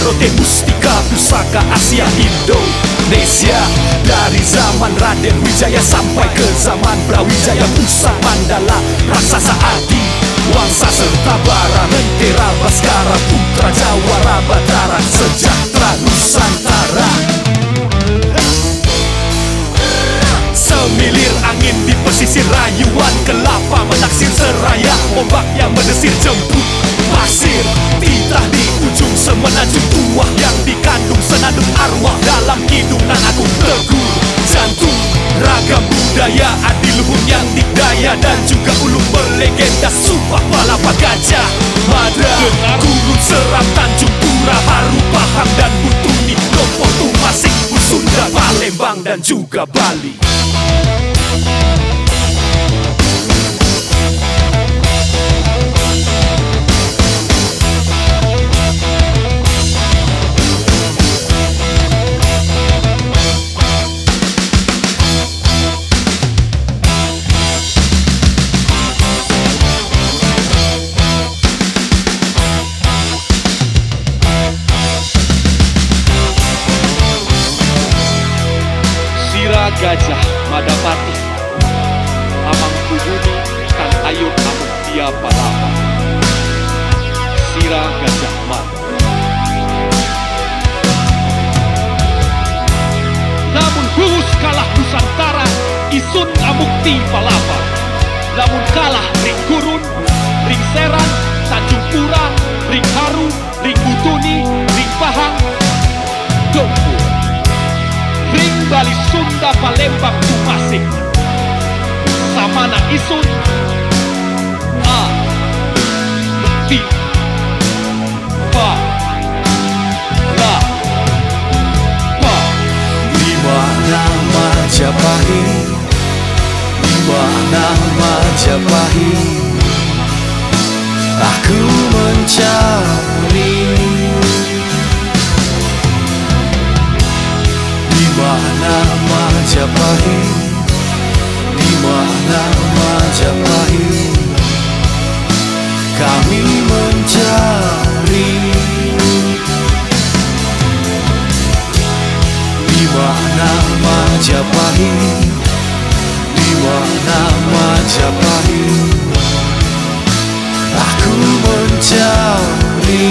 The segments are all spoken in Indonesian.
Rote Mustika Pusaka Asia Indonesia. Dari zaman Raden Wijaya sampai ke zaman Brawijaya, Pusat Mandala, Raksasa Adi, Wangsa serta Bara, Mentera Baskara, Putra Jawara, Batara, Sejahtera Nusantara. Semilir angin di pesisir rayuan kelapa menaksir seraya, ombak yang mendesir jemput pasir. Titah di ujung semenanjung tuah yang dikandung senandung arwah dalam kidung nan agung teguh jantung. Ragam budaya adiluhung yang dikdaya dan juga ulung berlegenda, Sumpah Palapa Gajah Mada, Gurun Seram, Tanjung Pura, Haru Pahang dan Butuni, Dompo Tumasik, Sunda, Palembang dan juga Bali. Gajah Madapati, Amangkuhuni Tan Ayun Amuk Dia Palapa, Sira Gajah Mada. Namun hurus kalah Nusantara, Isun Amukti Palapa. Namun kalah Ring Gurun, Ring Seran, Tanjung Pura, Ring Haru, Ring Butuni, Ring Pahang, Dompu, Ring Bali, Sunda, Palembang, Tumasik, Samana Isun, A, T, Pa, La, Pa. Di mana Majapahit, di mana Majapahit, aku mencari. Di mana Majapahit, di mana Majapahit, kami mencari. Di mana Majapahit, di mana Majapahit, aku mencari.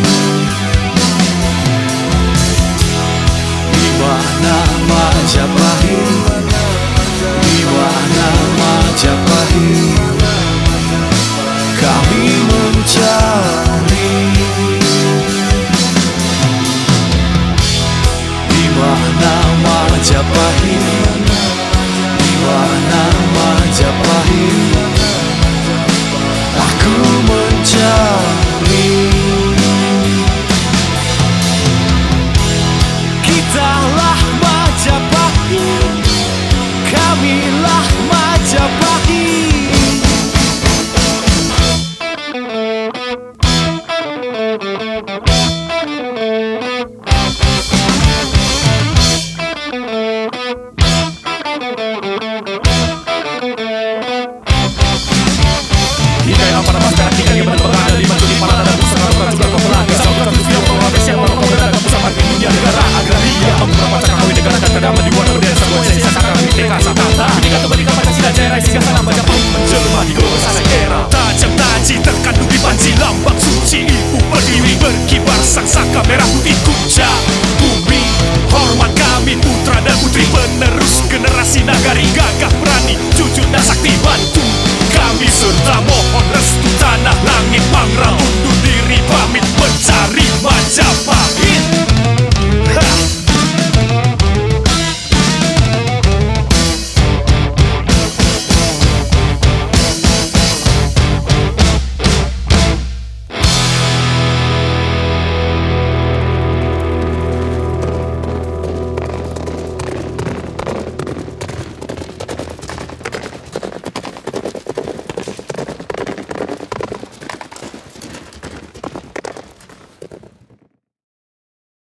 Di mana Majapahit,